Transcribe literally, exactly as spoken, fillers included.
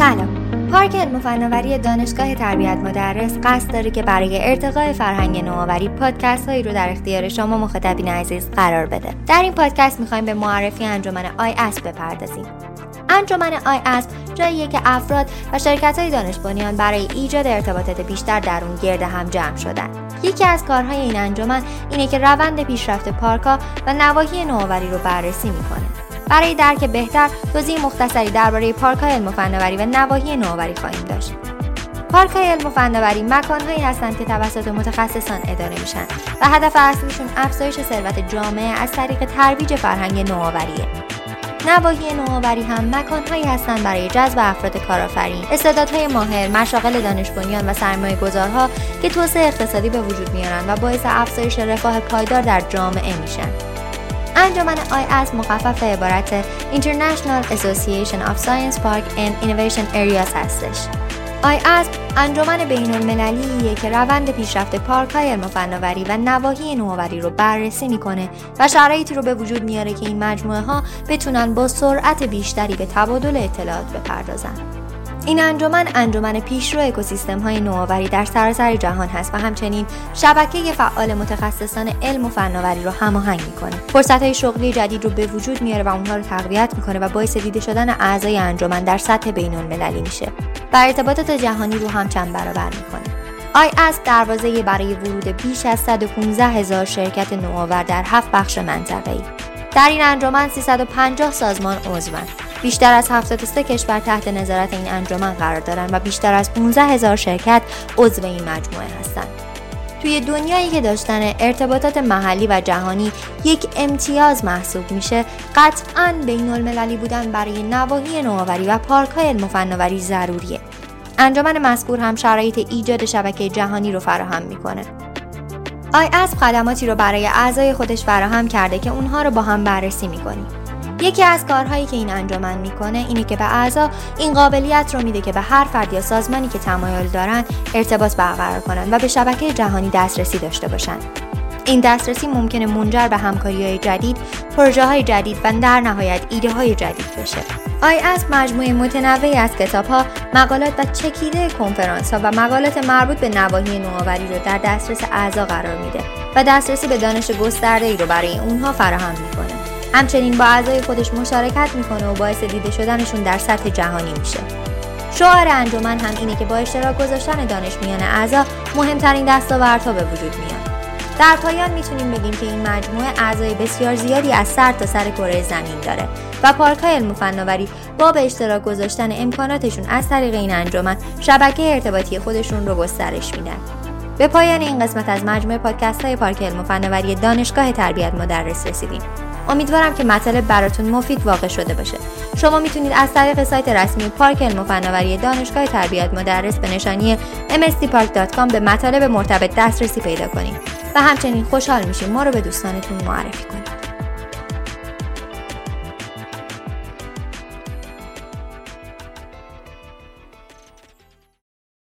سلام. پارک علم و فناوری دانشگاه تربیت مدرس قصد داره که برای ارتقاء فرهنگ نوآوری پادکست هایی رو در اختیار شما مخاطبین عزیز قرار بده. در این پادکست میخوایم به معرفی انجمن آی اسپ بپردازیم. انجمن آی اسپ جاییه که افراد و شرکت‌های دانش بنیان برای ایجاد ارتباطات بیشتر در اون گرد هم جمع شدن. یکی از کارهای این انجمن اینه که روند پیشرفت پارک‌ها و نواحی نوآوری رو بررسی میکنه. برای درک بهتر توضیح مختصری درباره پارک‌های علم و فناوری و نواحی نوآوری خواهیم داشت. پارک‌های علم و فناوری مکان‌هایی هستند که توسط متخصصان اداره میشن و هدف اصلیشون افزایش ثروت جامعه از طریق ترویج فرهنگ نوآوریه. نواحی نوآوری هم مکان‌هایی هستند برای جذب افراد کارآفرین، استعدادهای ماهر، مشاغل دانش بنیان و سرمایه‌گذارها که توسعه اقتصادی به وجود میارن و باعث افزایش رفاه پایدار در جامعه میشن. انجمن آی اسپ مخفف عبارت International Association of Science Park and Innovation Areas هستش. آی اسپ انجمن بین‌المللیه که روند پیشرفت پارک‌های علم و فناوری و نواحی نوآوری رو بررسی میکنه و شرایطی رو به وجود میاره که این مجموعه‌ها بتونن با سرعت بیشتری به تبادل اطلاعات بپردازن. این انجمن انجمن پیشرو اکوسیستم‌های نوآوری در سراسر جهان هست و همچنین شبکه فعال متخصصان علم و فناوری رو هماهنگ میکنه. فرصت‌های شغلی جدید رو به وجود میاره و اونها رو تقویت میکنه و باعث دیده شدن اعضای انجمن در سطح بین‌المللی میشه و ارتباطات جهانی رو هم چند برابر میکنه. آی اسپ دروازه‌ای برای ورود بیش از صد و پانزده هزار شرکت نوآور در هفت بخش منطقه‌ای. در این انجمن سیصد و پنجاه سازمان عضوند. بیشتر از هفتاد و سه کشور تحت نظارت این انجمن قرار دارند و بیشتر از پانزده هزار شرکت عضو این مجموعه هستند. توی دنیایی که داشتن ارتباطات محلی و جهانی یک امتیاز محسوب میشه، قطعاً بین‌المللی بودن برای نواحی نوآوری و پارک‌های علم و فناوری ضروریه. انجمن مذکور هم شرایط ایجاد شبکه جهانی رو فراهم میکنه. آی اسپ خدماتی رو برای اعضای خودش فراهم کرده که اونها رو با هم بررسی میکنیم. یکی از کارهایی که این انجمن میکنه اینه که به اعضا این قابلیت رو میده که به هر فرد یا سازمانی که تمایل دارن ارتباط برقرار کنن و به شبکه جهانی دسترسی داشته باشن. این دسترسی ممکنه منجر به همکاری‌های جدید، پروژه‌های جدید و در نهایت ایده‌های جدید بشه. آی اسپ مجموعه متنوعی از کتاب‌ها، مقالات و چکیده کنفرانس‌ها و مقالات مربوط به نواحی نوآوری رو در دسترس اعضا قرار میده و دسترسی به دانش گسترده‌ای رو برای اونها فراهم میکنه. همچنین با اعضای خودش مشارکت میکنه و باعث دیده شدنشون در سطح جهانی میشه. شعار انجمن هم اینه که با اشتراک گذاشتن دانش میان اعضا مهمترین دستاوردها به وجود میاد. در پایان میتونیم بگیم که این مجموعه اعضای بسیار زیادی از سر تا سر کره زمین داره و پارک‌های علم و فناوری با به اشتراک گذاشتن امکاناتشون از طریق این انجمن شبکه ارتباطی خودشون رو گسترش میدن. به پایان این قسمت از مجموعه پادکست‌های پارک علم و فناوری دانشگاه تربیت مدرس رسیدیم. امیدوارم که مطالب براتون مفید واقع شده باشه. شما میتونید از طریق سایت رسمی پارک علم و فناوری دانشگاه تربیت مدرس به نشانی ام اس تی پارک دات کام به مطالب مرتبط دسترسی پیدا کنید و همچنین خوشحال میشیم ما رو به دوستانتون معرفی کنید.